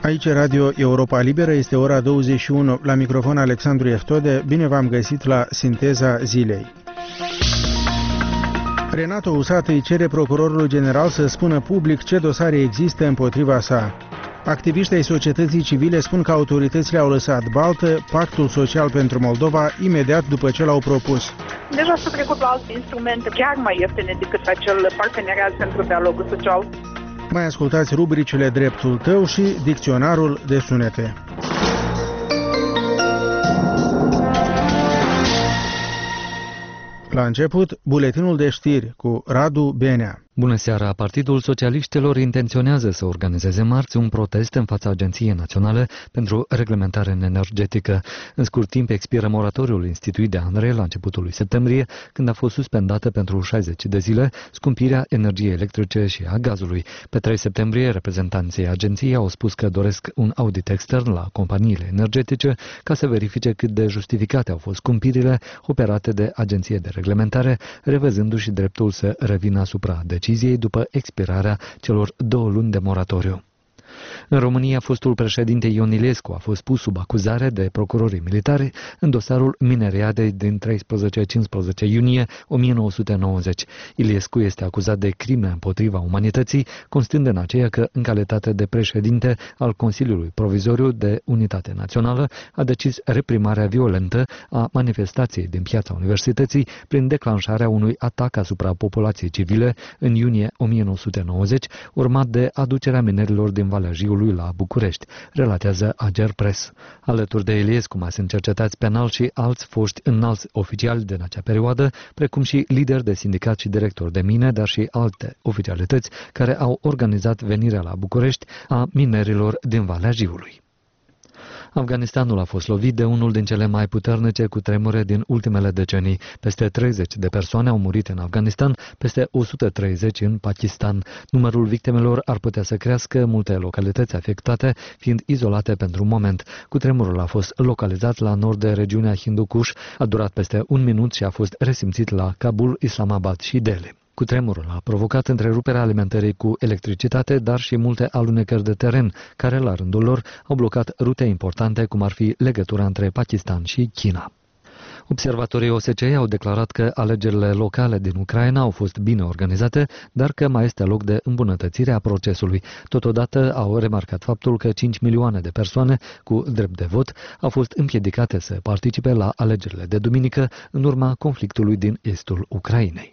Aici Radio Europa Liberă, este ora 21, la microfon Alexandru Eftode. Bine v-am găsit la Sinteza Zilei. Renato Usată îi cere procurorului general să spună public ce dosare există împotriva sa. Activiștii ai societății civile spun că autoritățile au lăsat baltă pactul social pentru Moldova imediat după ce l-au propus. Deja s-a trecut la alte instrumente chiar mai ieftine decât acel parteneriat pentru dialogul social. Mai ascultați rubricile Dreptul tău și Dicționarul de sunete. La început, buletinul de știri cu Radu Benea. Bună seara! Partidul Socialiștilor intenționează să organizeze marți un protest în fața Agenției Naționale pentru Reglementare Energetică. În scurt timp expiră moratoriul instituit de ANRE la începutul lui septembrie, când a fost suspendată pentru 60 de zile scumpirea energiei electrice și a gazului. Pe 3 septembrie, reprezentanții agenției au spus că doresc un audit extern la companiile energetice ca să verifice cât de justificate au fost scumpirile operate de Agenție de Reglementare, revăzându-și dreptul să revină asupra deciziei după expirarea celor 2 luni de moratoriu. În România, fostul președinte Ion Iliescu a fost pus sub acuzare de procurorii militari în dosarul Mineriadei din 13-15 iunie 1990. Iliescu este acuzat de crime împotriva umanității, constând în aceea că, în calitate de președinte al Consiliului Provizoriu de Unitate Națională, a decis reprimarea violentă a manifestației din Piața Universității prin declanșarea unui atac asupra populației civile în iunie 1990, urmat de aducerea minerilor din Valea Jiului la București, relatează Ager Press. Alături de Iliescu mai sunt cercetați penal și alți foști înalți oficiali din acea perioadă, precum și lideri de sindicat și directori de mine, dar și alte oficialități care au organizat venirea la București a minerilor din Valea Jiului. Afganistanul a fost lovit de unul din cele mai puternice cutremure din ultimele decenii. Peste 30 de persoane au murit în Afganistan, peste 130 în Pakistan. Numărul victimelor ar putea să crească, multe localități afectate fiind izolate pentru un moment. Cutremurul a fost localizat la nord de regiunea Hindu Kush, a durat peste 1 minut și a fost resimțit la Kabul, Islamabad și Delhi. Cutremurul a provocat întreruperea alimentării cu electricitate, dar și multe alunecări de teren, care la rândul lor au blocat rute importante, cum ar fi legătura între Pakistan și China. Observatorii OSCE au declarat că alegerile locale din Ucraina au fost bine organizate, dar că mai este loc de îmbunătățire a procesului. Totodată au remarcat faptul că 5 milioane de persoane cu drept de vot au fost împiedicate să participe la alegerile de duminică în urma conflictului din estul Ucrainei.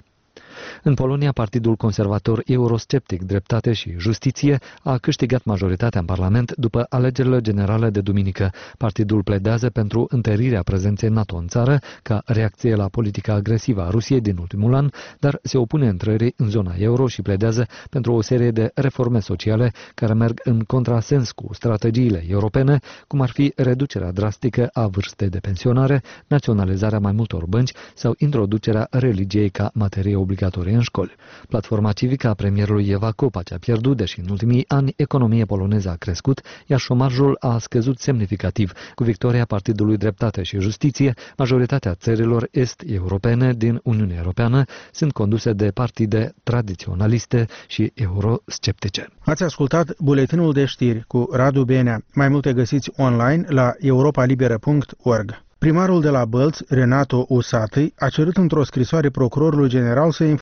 În Polonia, Partidul Conservator Eurosceptic Dreptate și Justiție a câștigat majoritatea în Parlament după alegerile generale de duminică. Partidul pledează pentru întărirea prezenței NATO în țară ca reacție la politica agresivă a Rusiei din ultimul an, dar se opune intrării în zona euro și pledează pentru o serie de reforme sociale care merg în contrasens cu strategiile europene, cum ar fi reducerea drastică a vârstei de pensionare, naționalizarea mai multor bănci sau introducerea religiei ca materie obligatorie în școli. Platforma civică a premierului Eva Kopacz a pierdut, deși în ultimii ani economia poloneză a crescut, iar șomajul a scăzut semnificativ. Cu victoria Partidului Dreptate și Justiție, majoritatea țărilor est-europene din Uniunea Europeană sunt conduse de partide tradiționaliste și eurosceptice. Ați ascultat buletinul de știri cu Radu Benea. Mai multe găsiți online la europalibera.org. Primarul de la Bălți, Renato Usată, a cerut într-o scrisoare procurorului general să